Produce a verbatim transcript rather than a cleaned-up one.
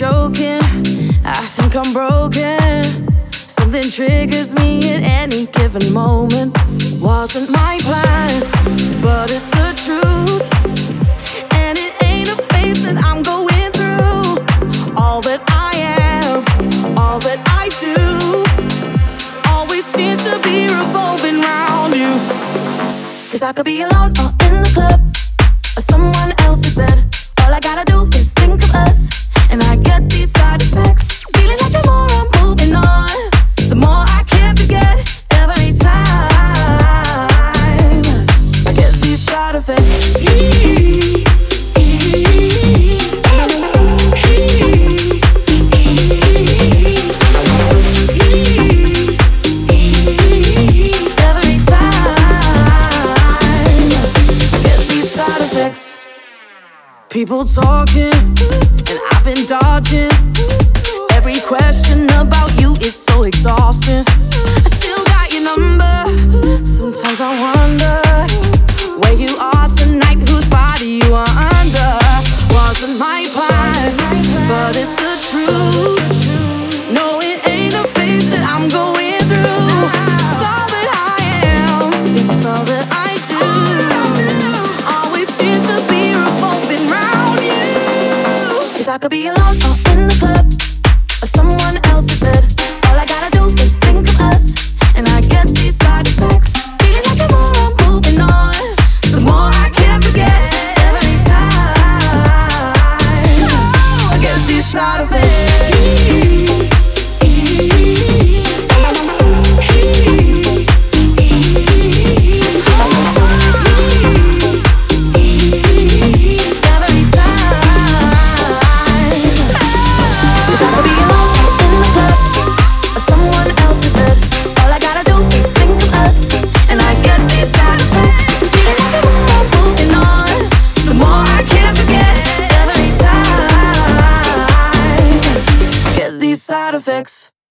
joking, I think I'm broken. Something triggers me at any given moment. Wasn't my plan, but it's the truth. And it ain't a phase that I'm going through. All that I am, all that I do, always seems to be revolving around you. Cause I could be alone or in the club, or someone else's bed. All I gotta do is think of us, and I get these side effects. Feeling like the more I'm moving on, the more I can't forget. Every time I get these side effects. Every time I get these side effects. People talking, and I've been dodging. Every question about you is so exhausting. I still got your number. Sometimes I wonder where you are tonight, whose body you are under. Wasn't my plan, but it's the truth. No, it ain't a phase that I'm going through. It's all that I am, it's all that I do. Always seems to be revolving round you. Cause I could be alone or in the club, or someone else's bed. All I gotta do is think of us, and I get these side effects. Feeling like the more I'm moving on, the more I can't forget. Every time oh, I get these side effects. Side effects.